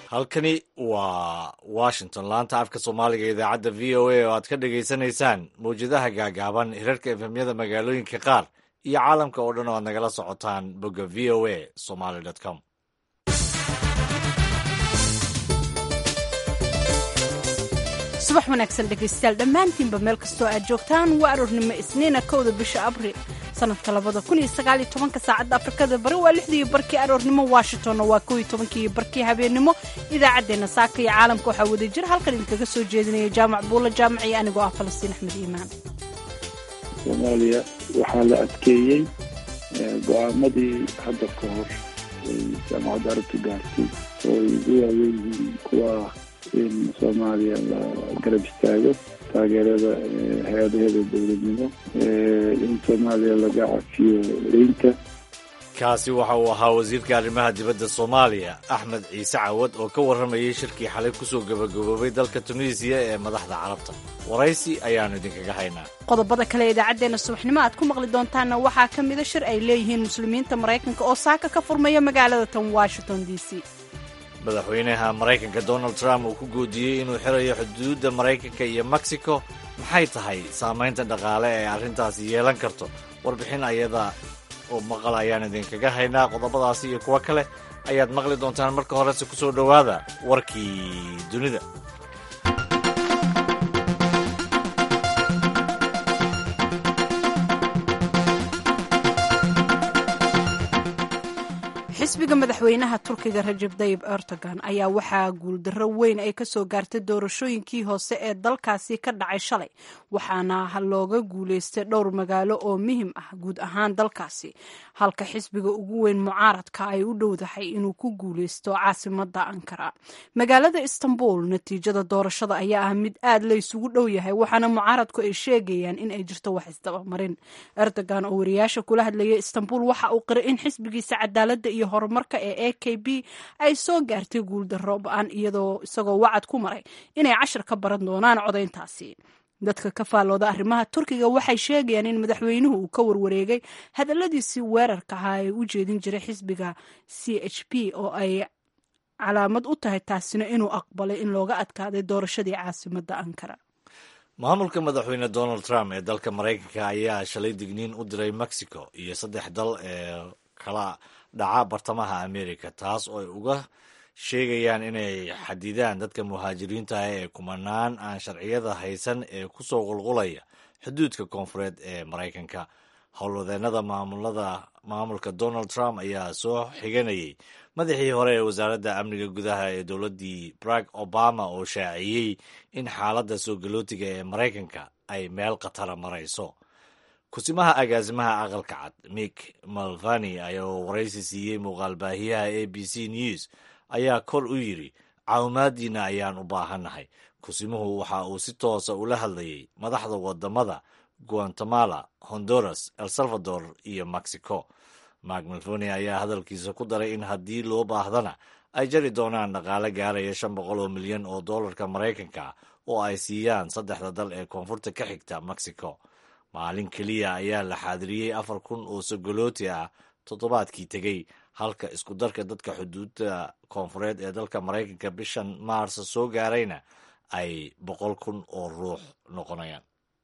halkani waa washington laanta afka soomaaliga idaacadda v o a oo aad ka dhagaysanaysaan mawjadaha gaagaaban hirarka efemyada magaalooyinka qaar iyo caalamka oo dhan oo aad nagala socotaan bogga v o a somaly com. subax wanaagsan dhegaystayaal dhammaantiinba meel kastoo aad joogtaan waa aroornimo isniina 1 bisha abriil sanadka 2019 saacadda afrikada bari waa 6:00 aroornimo washingtonna waa 11:00 habeenimo idaacaddeenna saaka iyo caalamka waxaa wada jira halkan idinkaga soo jeedinaya jaamac buulla jaamac iyo anigoo ah falastiin axmed iimaan. soomaaliya waxaa la adkeeyey go'aamadii hadda ka hor jaamacadda arabta gaartay oo ay ugu waaweyn yihiin kuwa in soomaaliya la garab istaago taageerada hay-adaheeda dowladnimo in soomaaliya laga cafiyo deynta. kaasi waxa uu ahaa wasiirka arrimaha dibadda soomaaliya axmed ciise cawad oo ka warramayay shirkii xalay kusoo gabagaboobay dalka tunisiya ee madaxda carabta. waraysi ayaannu idinkaga haynaa. qodobada kale ee idaacaddeenna subaxnimo aad ku maqli doontaanna waxaa ka mida shir ay leeyihiin muslimiinta maraykanka oo saaka ka furmaya magaalada tan washington d c. madaxweynaha maraykanka donald trump uu ku goodiyey inuu xirayo xuduudda maraykanka iyo mexico. maxay tahay saamaynta dhaqaale ee arrintaasi yeelan karto? warbixin ayada oo maqal ayaan idinkaga haynaa. qodobadaasi iyo kuwo kale ayaad maqli doontaan. marka horese ku soo dhowaada warkii dunida. xisbiga madaxweynaha turkiga rajab tayyib erdogan ayaa waxaa guuldarro weyn ay ka soo gaartay doorashooyinkii hoose ee dalkaasi ka dhacay shalay, waxaana looga guulaystay dhowr magaalo oo muhiim ah guud ahaan dalkaasi, halka xisbiga ugu weyn mucaaradka ay u dhowdahay inuu ku guulaysto caasimadda ankara. magaalada istanbul natiijada doorashada ayaa ah mid aad la isugu dhow yahay, waxaana mucaaradku ay sheegayaan in ay jirto wax isdabamarin. Erdogan oo wariyaasha kula hadlayay istanbul waxa uu qiray in xisbigiisa cadaaladda iyo horumarka ee AKP ay soo gaartay guuldarro ba-an isagoo wacad ku maray inay cashar ka baran doonaan codayntaasi. dadka ka faallooda arrimaha turkiga waxay sheegayaan in madaxweynuhu uu ka warwareegay hadalladiisii weerarka ahaa ee u jeedin jiray xisbiga CHP oo ay calaamad u tahay taasina inuu aqbalay in looga adkaaday doorashadii caasimadda ankara. maamulka madaxweyne donald trump ee dalka maraykanka ayaa shalay digniin u diray mexico iyo 3 dal ee kala dhaca bartamaha america, taas oo ay uga sheegayaan inay xadidaan dadka muhaajiriinta ah ee kumanaan aan sharciyada haysan ee kusoo qulqulaya xuduudka koonfureed ee maraykanka. howlwadeennada maamulka donald trump ayaa soo xiganayay madaxii hore ee wasaaradda amniga gudaha ee dowladdii barack obama oo shaaciyey in xaaladda soo galootiga ee maraykanka ay meel khatara marayso. kusimaha agaasimaha aqalka cad mick malvani oo waraysi siiyey muuqaalbaahiyaha ABC News ayaa kor u yidhi caawimaadiina ayaan u baahannahay. kusimuhu waxa uu si toosa ula hadlayay madaxda wadamada Guatemala, Honduras, El Salvador iyo Mexico. mark malvani ayaa hadalkiisa ku daray in haddii loo baahdana ay jari doonaan dhaqaale gaaraya $500 milyan oo dollarka maraykanka oo ay siiyaan 3 dal ee koonfurta ka xigta Mexico. maalin keliya ayaa la xaadiriyey 4,000 oo sogolooti ah toddobaadkii tegey, halka isku darka dadka xuduudda koonfureed ee dalka maraykanka bishan maarso soo gaarayna ay 100,000 oo ruux noqonayaan.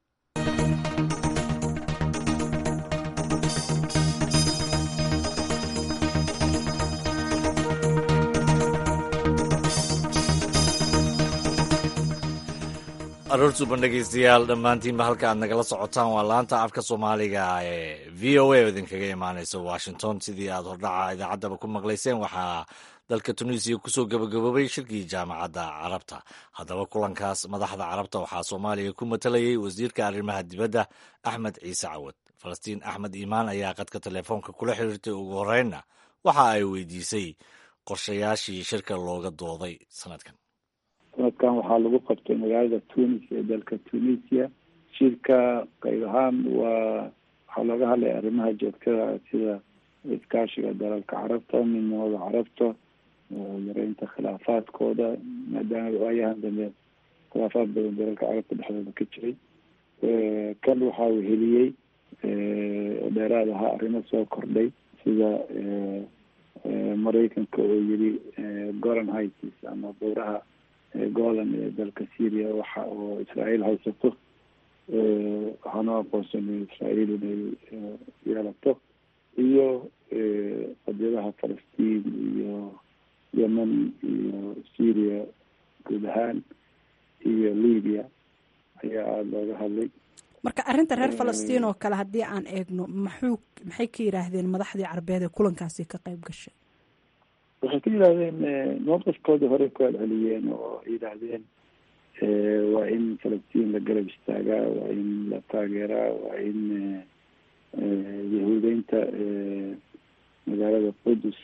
aroorsuban dhegaystayaal dhammaantiinba halka aad nagala socotaan waa laanta afka soomaaliga ee v o a oo idinkaga imaanaysa washington. sidii aad hordhaca idaacaddaba ku maqlayseen, waxaa dalka tunisiya kusoo gabagaboobay shirkii jaamacadda carabta. haddaba kulankaas madaxda carabta waxaa soomaaliya ku matalayay wasiirka arrimaha dibadda axmed ciise cawad. falastiin axmed iimaan ayaa qadka telefoonka kula xiriirtay. ugu horreynna waxa ay weydiisay qorshayaashii shirka looga dooday sanadkan waxaa lagu qabtay magaalada tunis ee dalka tunisia. shirka qayb ahaan waxaa looga hadlaya arrimaha joogtada sida iskaashiga dalalka carabta, midnimada carabta, yareynta khilaafaadkooda, maadaama waayahan dambe khilaafaad badan dalalka carabta dhexdooda ka jiray. kan waxaa weheliyey dheeraad ahaa arrimo soo kordhay sida maraykanka oo yiri golan heights ama buuraha golan ee dalka syria waxa oo israael haysato waxaana aqoonsanay israael inay yeelato iyo qadiyadaha falastiin iyo yemen iyo syria guud ahaan iyo libya ayaa aada looga hadlay. marka arrinta reer falastiin oo kale haddii aan eegno maxay ka yidhaahdeen madaxdii carbeed ee kulankaasi ka qayb gashay? waxay ka yidhaahdeen mowqifkoodii hore ku celceliyeen oo yidhaahdeen waa in falastiin la garab istaagaa, waa in la taageeraa, waa in yahuudeynta magaalada qudus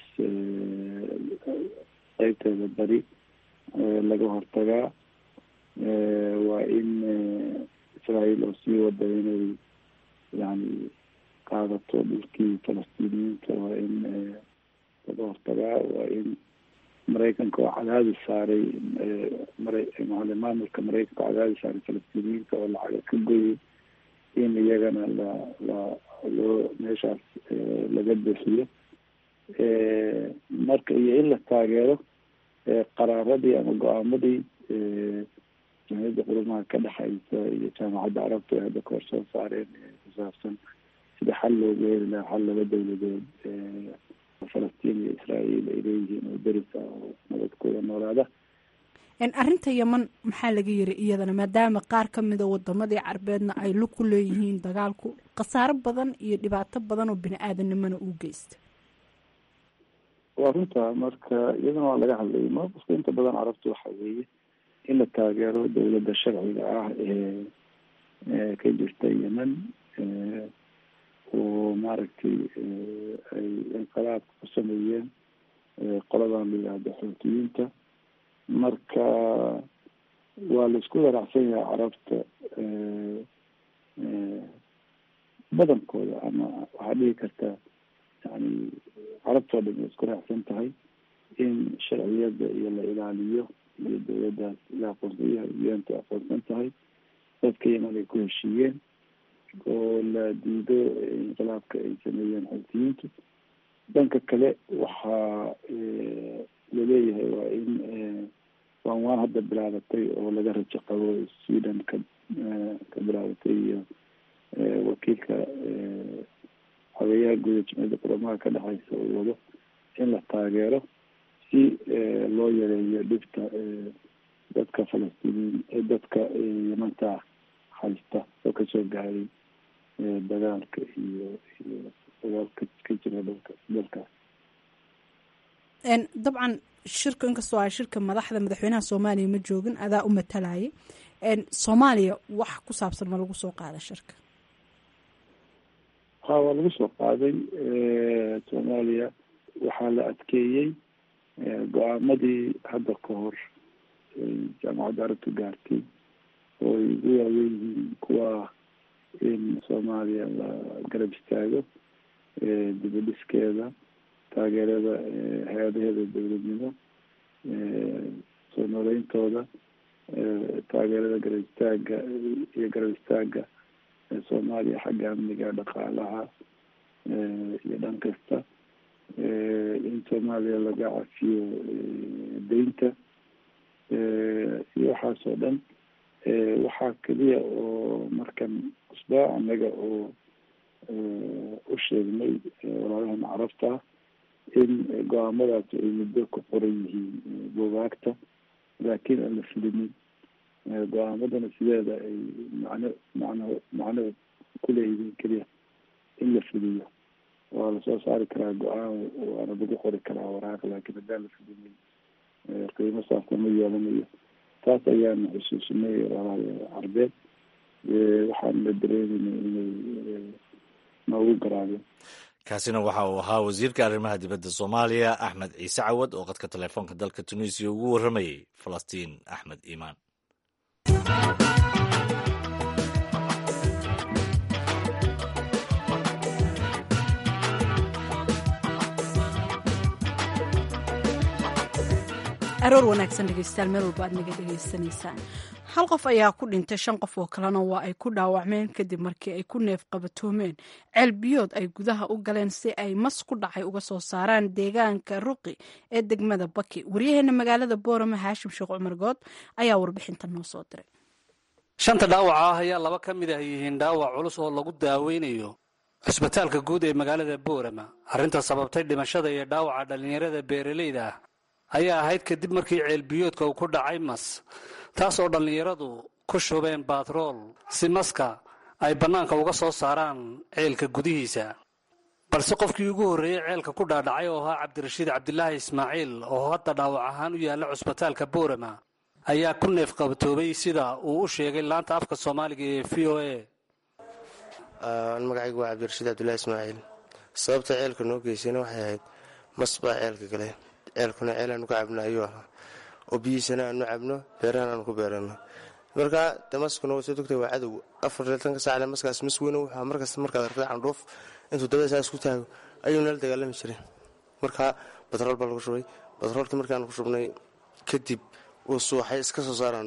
qeybteeda bari laga hortagaa, waa in israael oo sii wada inay yani qaadato dhulkii falastiiniyiinta waa in laga hortagaa, waa in maraykanka oo cadaadis saaray maamulka maraykanka oo cadaadis saaray falastiiniyiinta oo lacaga ka goyay in iyagana loo meeshaas laga bixiyo marka iyo in la taageero qaraaradii ama go-aamadii jamciyadda qurumaha ka dhexaysa iyo jaamacadda carabta ay hadda kahor soo saareen ku saabsan sida xal loogu heli lahaa xal laba dawladood falastiin iyo israael ay leeyihiin oo derisa oo nabadkooda noolaada. arrinta yeman maxaa laga yiri iyadana maadaama qaar ka mida wadamadii carbeedna ay lug ku leeyihiin dagaalku khasaaro badan iyo dhibaato badan oo bini aadanimana uu geysta? waa runta marka iyadana waa laga hadlay mawqifka inta badan carabta waxa weeye in la taageero dawladda sharciga ah ee ka jirta yemen oo maaragtay ay inqilaab ku sameeyeen qoladan la yihahdo xuutiyiinta. marka waa la isku waraacsan yahay carabta badankooda ama waxaa dhihi kartaa yani carabtoo dhan way isku raacsan tahay in sharciyada iyo la ilaaliyo iyo dawladdaas la aqoonsan yahay iyonta aqoonsan tahay dadka yemen ay ku heshiiyeen oo la diido inqilaabka ay sameeyeen xuutiyiintu. dhanka kale waxaa laleeyahay waa in waan hadda bilaabatay oo laga rajo qabo sweden ka bilaabatay iyo wakiilka habeeyaha guud ee jamciyadda qurumaha ka dhexaysa oo wado in la taageero si loo yareeyo dhibta dadka falastiiniin dadka yemanta haysta oo kasoo gaaray dagaalka iyo dagaalka ka jira dalkaas. dabcan shirka inkastoo ah shirka madaxweynaha soomaaliya ma joogin, adaa u matalayay. soomaaliya wax ku saabsan ma lagu soo qaada shirka? waa lagu soo qaaday. soomaaliya waxaa la adkeeyey go-aamadii hadda ka hor jaamacadda carabta gaartay oo ay ugu waaweynyihiin kuwa in soomaaliya la garab istaago dibadhiskeeda, taageerada hay-adaheeda dawladnimo, soo noolayntooda, taageerada garab istaaga soomaaliya xagga amniga, dhaqaalaha iyo dhan kasta, in soomaaliya laga cafiyo deynta iyo waxaasoo dhan. waxaa keliya oo markan cusbaa anaga oo u sheegnay walaalahana carabta in go-aamadaasi ay muddo ku qoran yihiin buugaagta laakiin aan la fulinin. go-aamadana sideeda ay macno kuleeyihiin keliya in la fuliyo. waa lasoo saari karaa go-aan waana lagu qori karaa waraaq, laakiin haddaan la fulinin qiimo saafka ma yeelanayo. taas ayaanu xusuusinay walaalaha carbeed waxaan la dareemayna inay noogu garaabeen. kaasina waxa uu ahaa wasiirka arrimaha dibadda soomaaliya axmed ciise cawad oo qadka telefoonka dalka tunisiya ugu warramayay falastiin axmed iimaan. aroor wanaagsan dhegeystayaal meel walba aad naga dhegeysanaysaan. hal qof ayaa ku dhintay 5 qof oo kalena waa ay ku dhaawacmeen kadib markii ay ku neef qabatoomeen ceel biyood ay gudaha u galeen si ay mas ku dhacay uga soo saaraan deegaanka Ruqi ee degmada Baki. Wariyaheena magaalada Boorama Haashim Sheekh Cumar Good ayaa warbixintan noo soo diray. 5 dhaawac ah ayaa 2 ka mid ah yihiin dhaawac culus oo lagu daaweynayo cisbitaalka guud ee magaalada Boorama. Arrinta sababtay dhimashada iyo dhaawaca dhalinyarada beeraleyda ah ayaa ahayd kadib markii ceel biyoodka uu ku dhacay mas, taas oo dhalinyaradu ku shubeen baatrool si maska ay bannaanka uga soo saaraan ceelka gudihiisa. balse qofkii ugu horreeyay ceelka ku dhaadhacay oo ahaa Cabdirashiid Cabdilaahi Ismaaciil oo hadda dhaawac ahaan u yaala cisbitaalka Boorama ayaa ku neef qabatoobay sida uu u sheegay laanta afka Soomaaliga ee VOA. magacaygu waa Cabdirashiid Cabdilaahi Ismaaciil. sababta ceelka noo geysayna waxay ahayd mas baa ceelka gale. ceelkuna ceelaan ku cabnayo oo biyiisana aanu cabno beerana aanu ku beerano. marka damaskuna soo dugtay waa cadow 4 saac maskaas mas weyn waxa markaad aragtay candhuuf intuu dabada isku taago ayuu nal dagaalami jiray. marka batrool baa lagu shubay. batroolkii markaan ku shubnay kadib uu suuxay iska soo saaraan.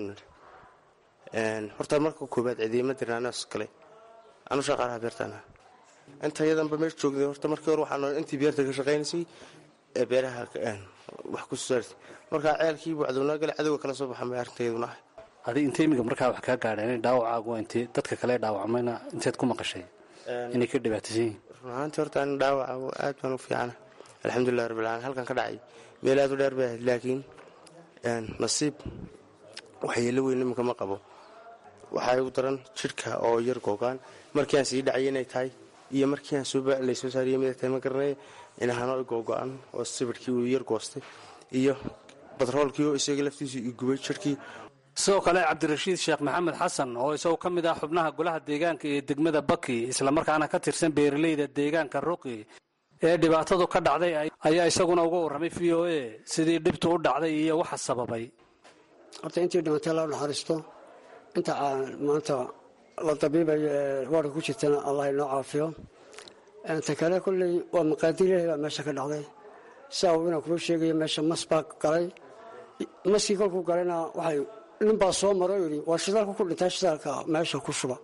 horta marka koobaad ciidamada dirnaanaas kale aanu shaqaalaha beertana inta yadanba meesha joogday. horta markii hore waxaan intii beerta ka shaqeynaysay ee beeraha wax ku soo saartay. marka ceelkii buu cadowna gal cadowga kala soo baxay arrinteeduna hadii intee markaa wax ka gaadheen dhaawacaagu intee dadka kale dhaawacmayna inteed ku maqashay inay ka dhibaatayeen. runtii horta aan dhaawac aad baan u fiican alxamdulillaah rabbil caalamiin. halkan ka dhacay meel aad u dheer baa laakiin nasiib waxyeello weyn imika ma qabo. waxay u daran jirka oo yar googaan markii aan sii dhacay inay tahay iyo markii aan soo saariyay mid tahay ma garanay inaanu googaan oo sibirkii uu yar goostay iyo batroolkii oo isaga laftiisu ii gubay jirkii. sidoo kale Cabdirashiid Sheekh Maxamed Xasan oo isagoo ka mid ah xubnaha golaha deegaanka ee degmada Baki isla markaana ka tirsan beeraleyda deegaanka Ruqi ee dhibaatadu ka dhacday ayaa isaguna uga warramay VOA sidii dhibtu u dhacday iyo waxa sababay. horta intii dhimatay la naxariisto inta maanta la tabiibay warka ku jirtana Allah inoo caafiyo. inta kale kulli waa maqaadiir meesha ka dhacday saawina ku sheegay meesha masbaa galay maskii kolku galayna waxay nin baa soo maray yiri waa shidaalka ku dhintay shidaalka meesha ku shuba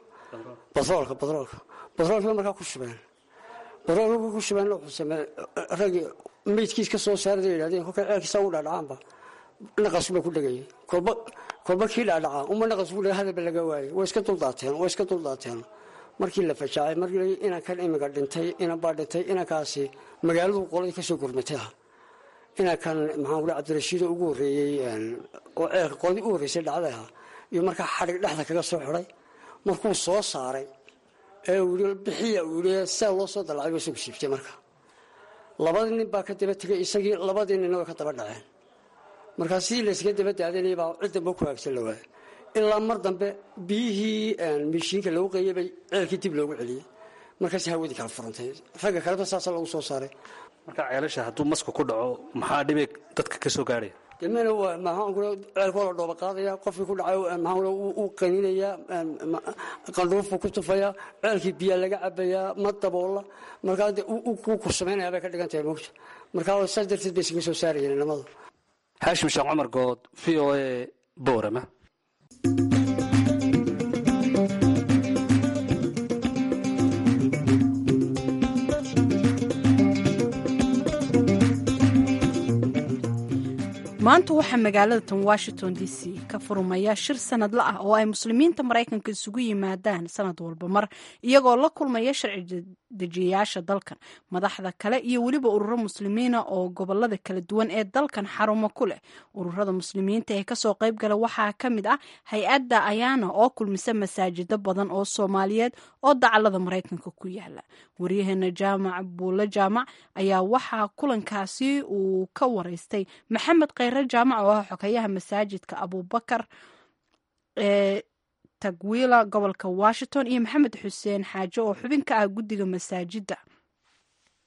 batroolka markaa ku shubeen wuxuu sameeyay ragi meydkiis ka soo saaray yiraahdeen kolka ceelkiisa u dhaadhacaanba naqas buu ku dhagay kolba kii dhaadhaca uma naqas buu hadaba laga waayay way iska duldaateen markii la fajaacay markii inaan kan imiga dhintay inaan baa dhintay inankaasi magaaladu qolay ka soo gurmatay inaan kan maxaan wada Cabdirashiid ugu horeeyay oo ceelka qodii u horeysay dhacdaha iyo marka xarig dhaxda kaga soo xiray markuu soo saaray ee uu bixiya uu leeyahay loo soo dalacay soo siibtay. marka labadii nin baa ka daba tagay isagii labadii nin oo ka daba dhaceen. markaas si la iska daba daadanay baa cid dambe ku aagsan la waayay ilaa mar dambe biyihii mishiinka lagu qeybay ceelkii dib loogu celiyay. markaas hawada kala furantay ragga kale saas lagu soo saaray. marka ceelasha hadduu masku ku dhaco maxaa dhibay dadka ka soo gaaray? deemayna waa maxaan ku ceelkooda dhooba qaadaya qofkii ku dhacay maxaan uu qaniinaya qandhuufu ku tufaya ceelkii biyo laga cabaya ma daboola markaa uu ku sameynaya bay ka dhigan tahay moogta. markaa saas darteed bay iskaga soo saarayeen nimadu. Haashim Sheekh Cumar Good VOA Boorama. maanta waxaa magaalada tan Washington DC ka furmaya shir sanadle ah oo ay muslimiinta Mareykanka isugu yimaadaan sanad walba mar iyagoo la kulmaya sharci dejiyayaasha dalkan madaxda kale iyo waliba ururo muslimiina oo gobolada kala duwan ee dalkan xarumo ku leh. ururada muslimiinta ee kasoo qayb gala waxaa ka mid ah hay-adda Ayaana oo kulmisa masaajida badan oo Soomaaliyeed oo dacalada Mareykanka ku yaala. wariyaheena Jaamac Buule Jaamac ayaa waxaa kulankaasi uu ka wareystay Maxamed Jaamac oo ah xogayaha masaajidka Abubakar ee Tagwila gobolka Washington iyo Maxamed Xuseen Xaajo oo xubin ka ah guddiga masaajida.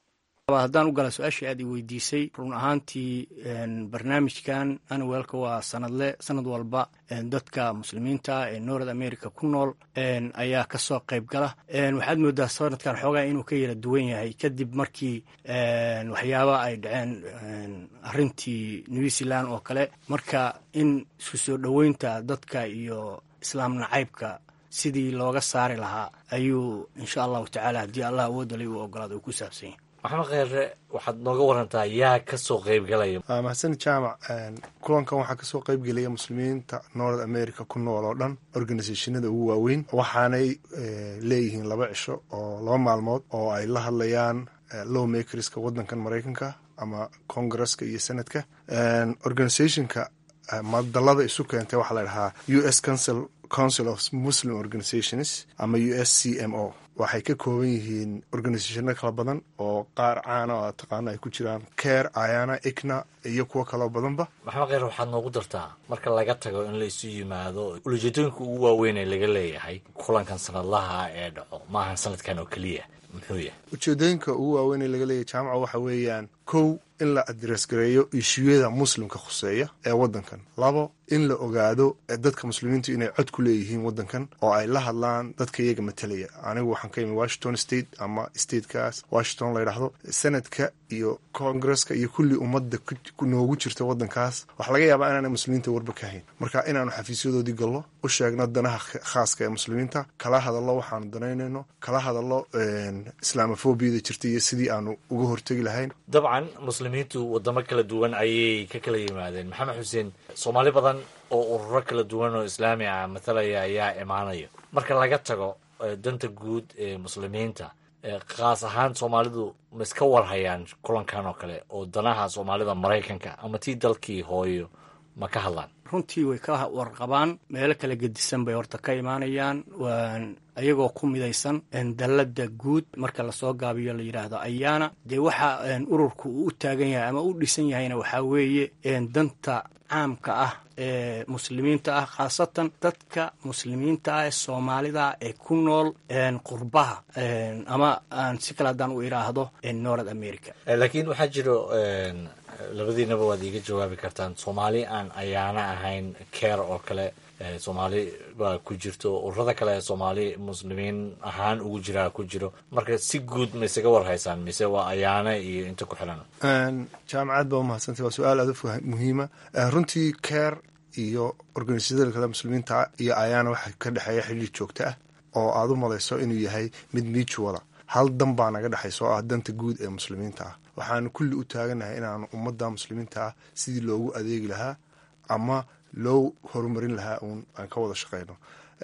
haddaan u gala su-aashii aad i weydiisay run ahaantii barnaamijkan annuelka waa sanad walba dadka muslimiinta ee north america ku nool ayaa kasoo qayb gala waxaad moodaa sanadkan xoogaa inuu ka yara duwan yahay kadib markii waxyaaba ay dhaceen arintii new zealand oo kale marka in isku soo dhoweynta dadka iyo islaam nacaybka sidii looga saari lahaa ayuu insha allahu tacaala haddii allah awoodalay uu ogolaada uu ku saabsan yahay. maxamed kheyre waxaad nooga warantaa yaa kasoo qaybgalaya? mahadsanid jaamac. kulankan waxaa kasoo qaybgelaya muslimiinta north america ku nool oo dhan organisationada ugu waaweyn waxaanay leeyihiin 2 cisho oo 2 maalmood oo ay la hadlayaan law makerska wadankan maraykanka ama congresska iyo senadka. organisationka madalada isu keentay waxaa la dhahaa US Council of Muslim Organizations ama USCMO. waxay ka kooban yihiin organisationo kala badan oo qaar caana oo taqaano ay ku jiraan care, ayana, ICNA iyo kuwo kaloo badanba. maxamed kheyre waxaad noogu dartaa marka laga tago in la isu yimaado ujeedooyinka ugu waaweyn ee laga leeyahay kulankan sanadlaha ee dhaco maahan sanadkan oo keliya muxuu yahay? ujeedooyinka ugu waaweyn ee laga leeyahay jaamaca waxa weeyaan kow in la adres gareeyo ishuyada muslimka khuseeya ee wadankan. 2 in la ogaado dadka muslimiintu inay cod ku leeyihiin wadankan oo ay la hadlaan dadka iyaga matalaya. anigu waxaan ka imi Washington State ama statekaas Washington la yidhaahdo. senadka iyo congresska iyo kulli ummadda noogu jirta wadankaas waxaa laga yaabaa inaanay muslimiinta warba ka hayn, marka inaanu xafiisyadoodii gallo, u sheegno danaha khaaska ee muslimiinta, kala hadallo waxaanu danaynayno, kala hadallo islaamofobiyada jirta iyo sidii aanu uga hortegi lahayn. dabcan muslimiintu wadamo kala duwan ayay ka kala yimaadeen. maxamed xuseen, soomaali badan oo ururo kala duwan oo islaami ah matalaya ayaa imaanaya. marka laga tago danta guud ee muslimiinta, khaas ahaan soomaalidu ma iska warhayaan kulankan oo kale oo danaha soomaalida maraykanka ama tii dalkii hooyo ma ka hadlaan? runtii way ka warqabaan, meelo kala gedisan bay horta ka imaanayaan ayagoo ku midaysan dallada guud marka lasoo gaabiyo la yidhaahdo ayaana. dee waxa ururku uu u taagan yahay ama u dhisan yahayna waxaa weeye danta caamka ah ee muslimiinta ah, khaasatan dadka muslimiinta ah ee soomaalida ee ku nool qurbaha ama si kale haddaan u idhaahdo north america. laakiin waxaa jiro labadiinaba waad iiga jawaabi kartaan, soomaali aan ayaana ahayn care oo kale soomaali baa ku jirto, ururada kale soomaali muslimiin ahaan ugu jiraa ku jiro. marka si guud ma isaga warhaysaan mise waa ayaana iyo inta ku xilan? jaamacad baa umahadsantay, waa su-aal aad u muhiima. runtii care iyo organisasyada kale muslimiinta iyo ayaana waxa ka dhexeeya xilli joogto ah oo aad u malayso inuu yahay mid mutuala. hal dan baa naga dhexaysa oo ah danta guud ee muslimiinta ah. waxaanu kulli u taaganahay inaanu ummadda muslimiinta ah sidii loogu adeegi lahaa ama loo horumarin lahaa uun aan ka wada shaqayno.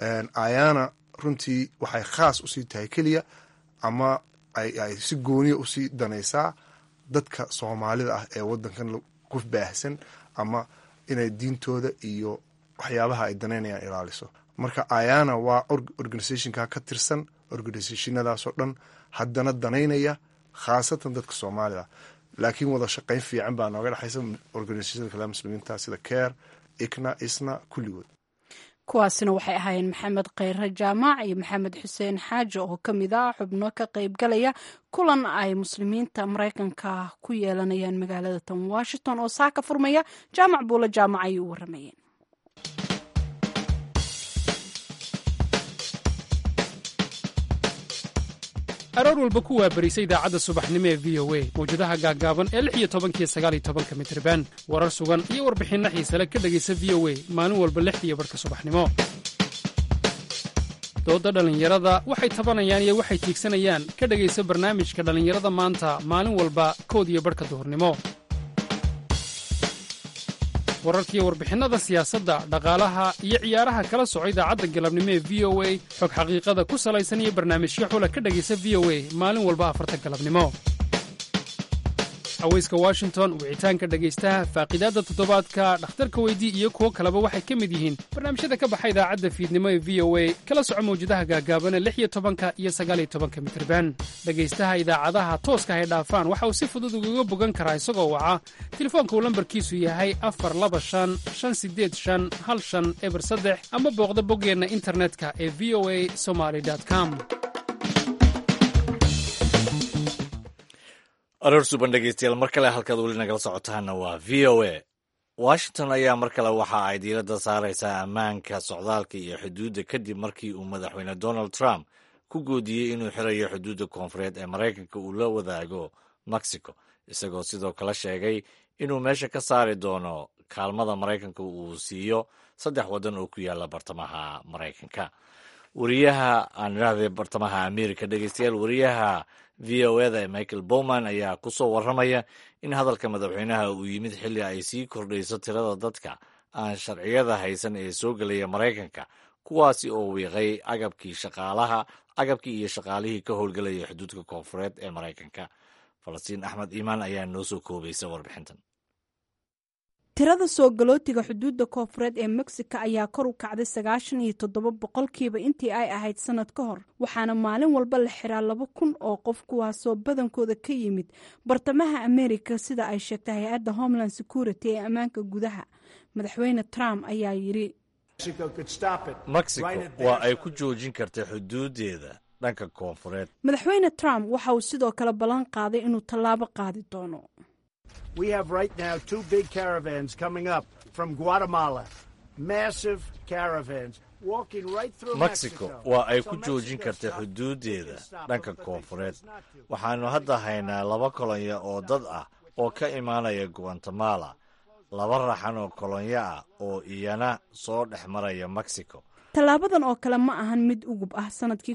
ayaana runtii waxay khaas usii tahay keliya ama ay si gooniya usii danaysaa dadka soomaalida ah ee wadankan ku baahsan ama inay diintooda iyo waxyaabaha ay danaynayaan ilaaliso. marka ayaana waa organisationka ka tirsan organisationadaasoo dhan haddana danaynaya khaasatan dadka soomaalida, laakiin wada shaqayn fiican baa nooga dhexaysa organisationada kale muslimiinta sida care, ICNA, ISNA kulligood. kuwaasina waxay ahaayeen maxamed kheyre jaamac iyo maxamed xuseen xaaji oo ka mid ah xubno ka qaybgalaya kulan ay muslimiinta maraykanka ku yeelanayaan magaalada tan Washington oo saa ka furmaya. jaamac buula jaamac ayay u waramayeen. aroor walba ku waabarisa idaacadda subaxnimo ee v o a mawjadaha gaaggaaban ee 16 iyo 19 mitirban warar sugan iyo warbixinno xiisale ka dhegaysa v o a maalin walba 6:00 subaxnimo. doodda dhallinyarada waxay tabanayaan iyo waxay tiigsanayaan ka dhegaysa barnaamijka dhallinyarada maanta maalin walba 1:00 duhurnimo. wararkiiyo warbixinnada siyaasadda, dhaqaalaha iyo ciyaaraha kala soco idaacadda galabnimo ee v o a xog xaqiiqada ku salaysan iyo barnaamijyo xula ka dhegaysa v o a maalin walba 4 galabnimo. haweyska washington, wicitaanka dhegaystaha, faaqidaadda toddobaadka, dhakhtarka weydii iyo kuwo kaleba waxay ka mid yihiin barnaamijyada ka baxa idaacadda fiidnimo ee v o a kala soco mawjadaha gaagaaban ee 16 iyo 19 mitirban. dhegaystaha idaacadaha tooska hay dhaafaan waxa uu si fudud ugaga bogan karaa isagoo waca telefoonka uu lambarkiisu yahay 425-585-1503 ama booqda boggeenna internetka ee v o a somali.com. aroor suban dhegeystayaal mar kale halkaad weli nagala socotaana waa v o a washington ayaa mar kale waxa ay diiradda saaraysaa ammaanka socdaalka iyo xuduudda kadib markii uu madaxweyne donald trump ku goodiyey inuu xirayo xuduudda koonfureed ee maraykanka uu la wadaago mexico isagoo sidoo kale sheegay inuu meesha ka saari doono kaalmada maraykanka uu siiyo 3 waddan oo ku yaala bartamaha maraykanka wariyaha aan idhaahday bartamaha america dhegeystayaal wariyaha v o eda michael bowman ayaa ku soo warramaya in hadalka madaxweynaha uu yimid xilli ay sii kordhayso tirada dadka aan sharciyada haysan ee soo gelaya maraykanka kuwaasi oo wiiqay agabkii iyo shaqaalihii ka howlgelaya xuduudka koonfureed ee maraykanka falastiin axmed iimaan ayaa noo soo koobaysa warbixintan tirada soo galootiga xuduudda koonfureed ee mexico ayaa kor u kacday 97% intii ay ahayd sanad ka hor waxaana maalin walba la xiraa 2,000 oo qof kuwaasoo badankooda ka yimid bartamaha america sida ay sheegtay hay-adda homeland security ee ammaanka gudaha madaxweyne trump ayaa yidhi mexico waa ay ku joojin kartay xuduudeeda dhanka koonfureed madaxweyne trump waxa uu sidoo kale ballan qaaday inuu tallaabo qaadi doono We have right now 2 big caravans coming up from Guatemala. Massive caravans walking right through Mexico. waa ay ku joojin kartay xuduudeeda dhanka koonfureed waxaanu hadda haynaa 2 kolonyo oo dad ah oo ka imaanaya Guatemala 2 raxan oo kolonyo ah oo iyana soo dhex maraya Mexico tallaabadan oo kale ma ahan mid ugub ah sanadkii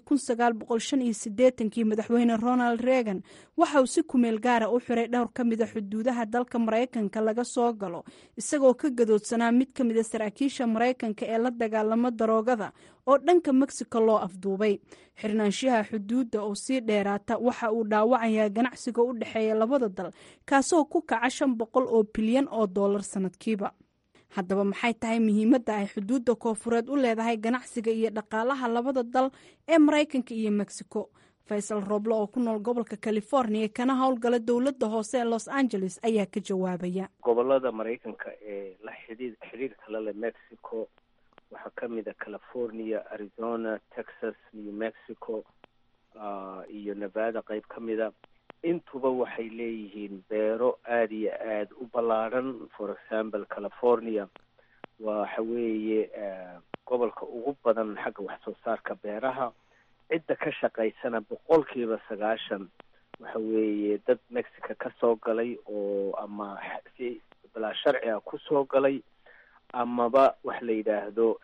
1985 madaxweyne Ronald Reagan waxa uu si kumeel gaara u xiray dhowr ka mid ah xuduudaha dalka Mareykanka laga soo galo isagoo ka gadoodsanaa mid ka mid ah saraakiisha Mareykanka ee la dagaalama daroogada oo dhanka Mexico loo afduubay xirnaanshaha xuduudda oo sii dheeraata waxa uu dhaawacayaa ganacsiga u dhaxeeya labada dal kaasoo ku kaca $500 bilyan oo dollar sanadkiiba haddaba maxay tahay muhiimadda ay xuduudda koonfureed u leedahay ganacsiga iyo dhaqaalaha labada dal ee Mareykanka iyo Mexico Faisal Roble oo ku nool gobolka California kana howlgala dowladda hoose ee Los Angeles ayaa ka jawaabaya gobolada Mareykanka ee la xiriirka la leh Mexico waxaa ka mid ah California, Arizona, Texas, New Mexico iyo Nevada qayb ka mid ah intuba waxay leeyihiin beero aad iyo aad u ballaaran for example California waxa weeye gobolka ugu badan xagga wax soo saarka beeraha cidda ka shaqaysana 90% waxa weeye dad Mexico ka soo galay oo ama si bilaa sharci ah ku soo galay amaba wax la yiraahdo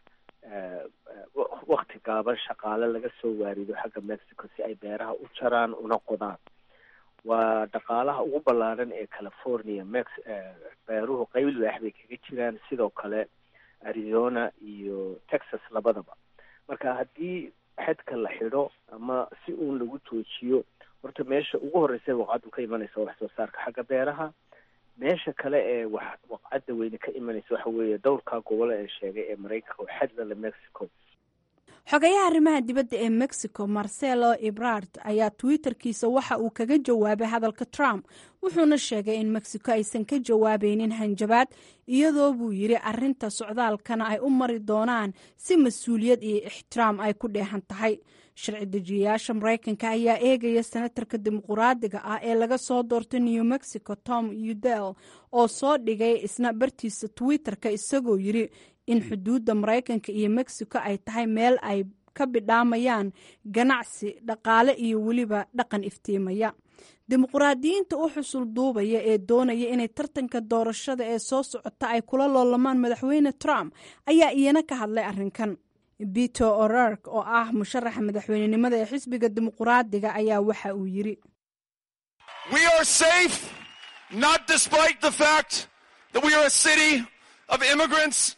waqti gaaban shaqaale laga soo waarido xagga Mexico si ay beeraha u jaraan una qodaan waa dhaqaalaha ugu ballaaran ee California beeruhu qayb waax bay kaga jiraan sidoo kale Arizona iyo Texas labadaba marka haddii xadka la xidho ama si uun lagu joojiyo horta meesha ugu horeysa waqcadu ka imanaysa wax soo saarka xagga beeraha meesha kale ee waqcada weyne ka imanaysa waxa weeye dhowrka gobol ee sheegay ee Mareykanka oo xad la leh Mexico xogayaha arrimaha dibadda ee Mexico Marcelo Ebrard ayaa Twitterkiisa waxa uu kaga jawaabay hadalka Trump wuxuuna sheegay in Mexico aysan ka jawaabaynin hanjabaad iyadoo buu yiri arrinta socdaalkana ay u mari doonaan si mas'uuliyad iyo ixtiraam ay ku dheehan tahay sharci dejiyayaasha Mareykanka ayaa eegaya senatarka dimuqraadiga ah ee laga soo doortay New Mexico Tom Udell oo soo dhigay isna bartiisa Twitterka isagoo yiri in xuduudda Mareykanka iyo Mexico ay tahay meel ay ka bidhaamayaan ganacsi dhaqaale iyo weliba dhaqan iftiimaya dimuqraadiyiinta u xusul duubaya ee doonaya inay tartanka doorashada ee soo socota ay kula loolamaan madaxweyne Trump ayaa iyana ka hadlay arrinkan Beto O'Rourke oo ah musharaxa madaxweynenimada ee xisbiga dimuqraadiga ayaa waxa uu yiri We are safe not despite the fact that we are a city of immigrants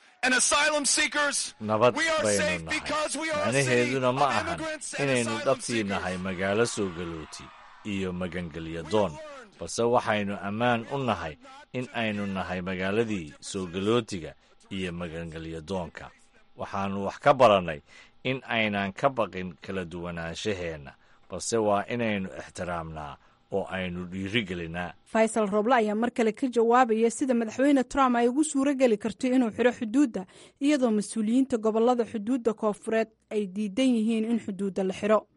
nabad baynu nahay macnaheeduna ma ahan inaynu dhabtii nahay magaalo soo galooti iyo magangelyo doon balse waxaynu ammaan u nahay in aynu nahay magaaladii soo galootiga iyo magangelyo doonka waxaannu wax ka barannay in aynan ka baqin kala duwanaanshaheenna balse waa inaynu ixtiraamnaa oo aynu dhiirigelinaa Faisal Roble ayaa mar kale ka jawaabaya sida madaxweyne Trump ay ugu suurageli karto inuu xiro xuduudda iyadoo mas'uuliyiinta gobolada xuduudda koonfureed ay diidan yihiin in xuduudda la xiro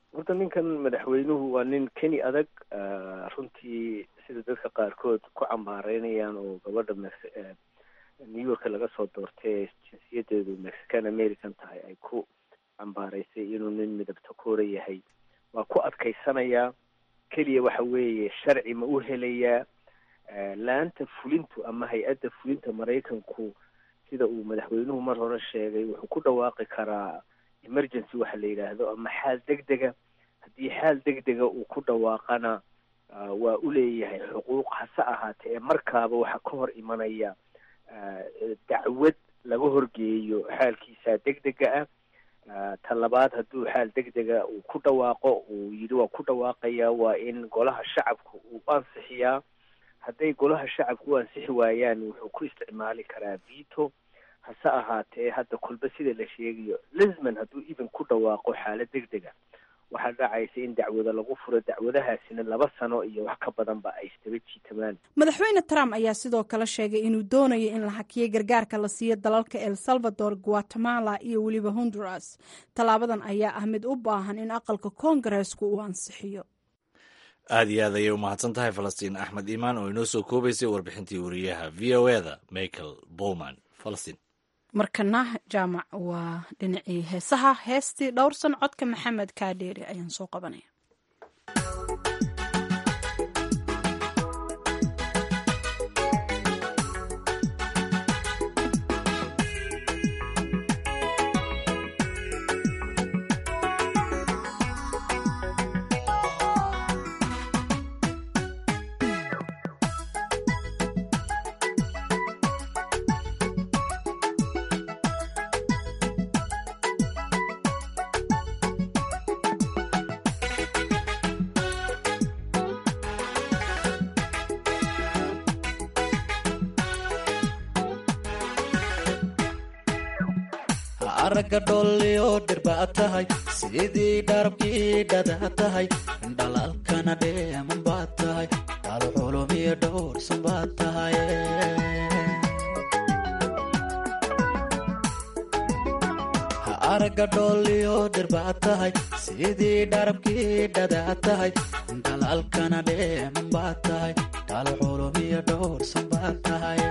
horta ninkan madaxweynuhu waa nin keni adag, runtii sida dadka qaarkood ku cambaareynayaan oo gabadha new york laga soo doortay jinsiyadeedu mexican american tahay ay ku cambaareysay inuu nin midabta koora yahay. waa ku adkaysanayaa, keliya waxa weeye sharci ma u helayaa. laanta fulintu ama hay-adda fulinta maraykanku sida uu madaxweynuhu mar hore sheegay wuxuu ku dhawaaqi karaa emergency waxa la yidhaahdo ama xaal degdega. haddii xaal degdega uu ku dhawaaqana waa u leeyahay xuquuq, hase ahaatee ee markaaba waxaa ka hor imanaya dacwad laga horgeeyo xaalkiisa degdega ah. ta labaad, hadduu xaal degdega uu ku dhawaaqo, uu yidhi waa ku dhawaaqaya, waa in golaha shacabka uu ansixiyaa. hadday golaha shacabka u ansixi waayaan wuxuu ku isticmaali karaa veto. hase ahaatee hadda kolba sida la sheegayo lisman hadduu even ku dhawaaqo xaalad degdega waxaa dhacaysa in dacwada lagu furo, dacwadahaasina 2 sano iyo wax ka badanba ay istaba jiitamaan. madaxweyne Trump ayaa sidoo kale sheegay inuu doonayo in la hakiyo gargaarka la siiyo dalalka El Salvador, Guatemala iyo weliba Honduras. tallaabadan ayaa ah mid u baahan in aqalka koongareesku uu ansixiyo. aad iyo aad ayay u mahadsan tahay falastiin axmed iimaan oo inoo soo koobaysay warbixintii wariyaha v o e da michael bowman. falastiin markana jaamac waa dhinacii heesaha, heestii dhowrsan codka maxamed kaadheeri ayaan soo qabanaya. aragga dhoolliyo dhirba tahay sidii dharabkii dhada tahay dhalaalkana dheeman baa tahay dhaalxulumiyo dhowrsan baa tahay aragga dhoolliyo dhirba tahay sidii dharabkii dhada tahay dhalaalkana dheeman baa tahay dhaalxulumiyo dhowrsan baa tahay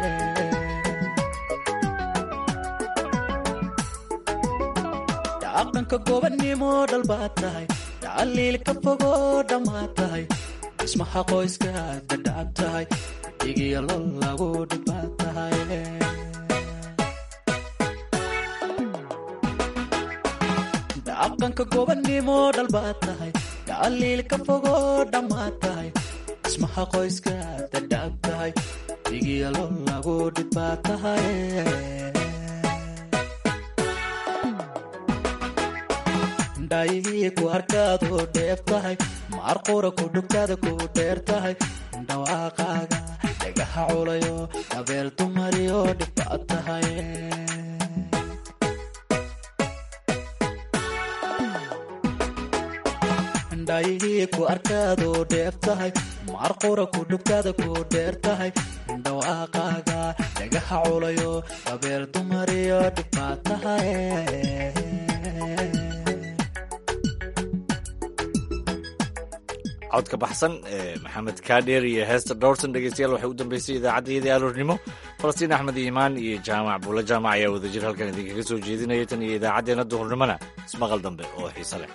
aqanka gobannimo dhalbaa tahay dhacaliil ka fogoo dhammaa tahay dhismaha qoyska dadhacab tahay dhigiyo lol lagu dhibbaa tahay aqanka gobannimo dhalbaa tahay dhacaliil ka fogoo dhammaa tahay dhismaha qoyska dadhacab tahay dhigiyo lol lagu dhibbaa tahay dhaayihii ku arkaadoo dheef tahay maarqura ku dhugtaada ku dheer tahay dhawaaqaaga dhagaha culayo habeel dumariyo dhibbaad tahay dhaayihii ku arkaadoo dheef tahay maarqura ku dhugtaada ku dheer tahay dhawaaqaaga dhagaha culayo habeel dumariyo dhibbaad tahay codka baxsan ee maxamed kaadheer iyo heesta dhowrsan dhegeystayaal waxay u dambeysay idaacaddayadii aroornimo. falastiin axmed iimaan iyo jaamac buulle jaamac ayaa wadajir halkan idinkaga soo jeedinaya tan iyo idaacaddeenna duhurnimona ismaqal dambe oo xiise leh.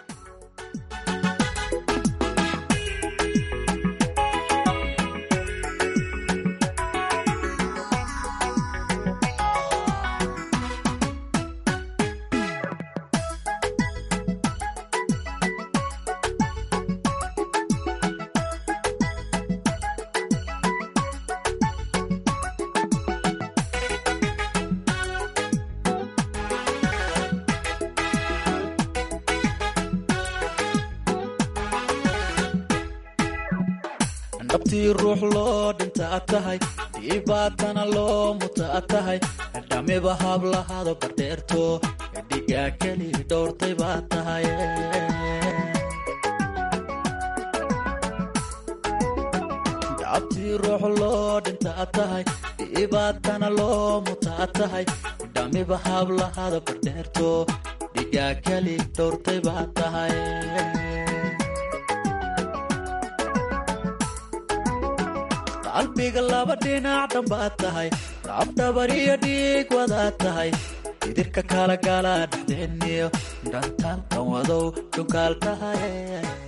dhabtii ruux loo dhintaa tahay dhibaatana loo mutaa tahay dhamiba hablahado bardheerto dhigaa keli dhowrtay baa tahay dhabtii ruux loo dhintaa tahay dhibaatana loo mutaa tahay dhamiba hablahado bardheerto dhigaa keli dhowrtay baa tahay qalbiga laba dhinac dhambaad tahay dabdhabar iyo dhiig wadaad tahay idirka kala gala dhexdeeniyo dhantaalkan wadow dhugaal tahay